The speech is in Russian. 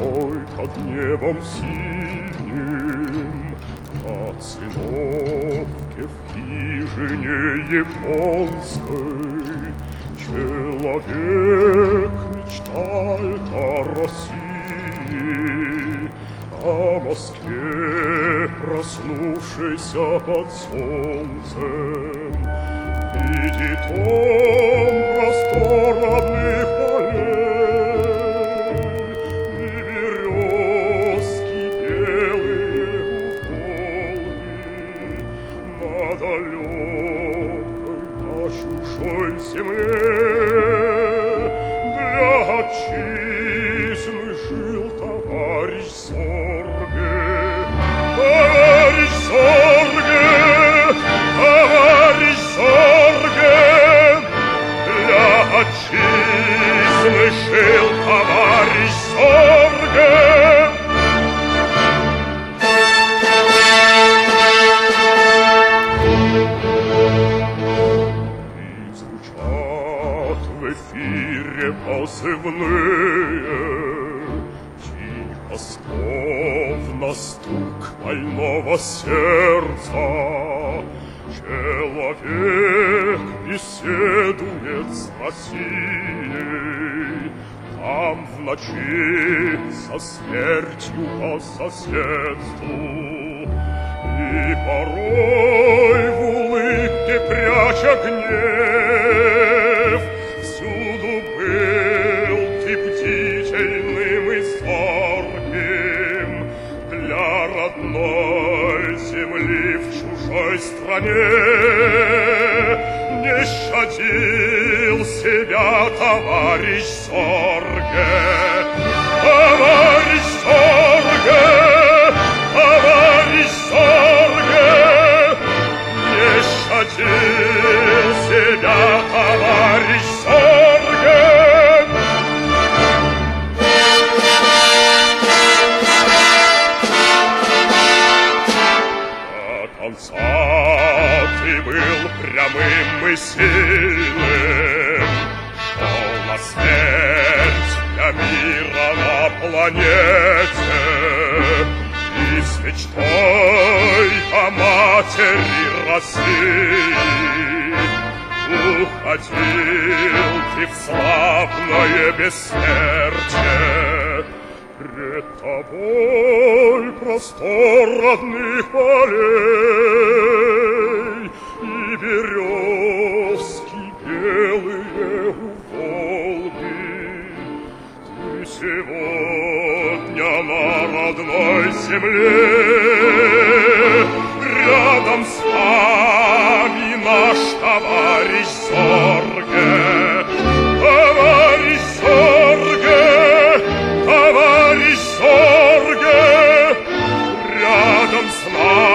Ой, под небом синим, на циновке в хижине японской человек мечтает о России, о Москве, проснувшейся под солнцем. Видит он простор родных полей и березки белые у Волги на далекой, на чужой земле. Для отчизны жил товарищ Зорге, товарищ Зорге, товарищ Зорге. Для отчизны жил товарищ Зорге. И звучат в эфире позывные, тихо, словно стук больного сердца. Человек беседует с Россией, там в ночи со смертью по соседству. И порой в улыбке пряча гнев, всюду был ты бдительным и зорким для родной земли в чужой стране. Не щадил себя товарищ Зорге, товарищ Зорге, товарищ Зорге. Не щадил себя товарищ Зорге. До конца ты был прямым и сильным, шел на смерть для мира на планете и с мечтой о матери России уходил ты в славное бессмертие. Пред тобой простор родных полей и березки белые у Волги. Ты сегодня на родной земле, рядом с нами наш товарищ Зорге, товарищ Зорге, товарищ Зорге, рядом с нами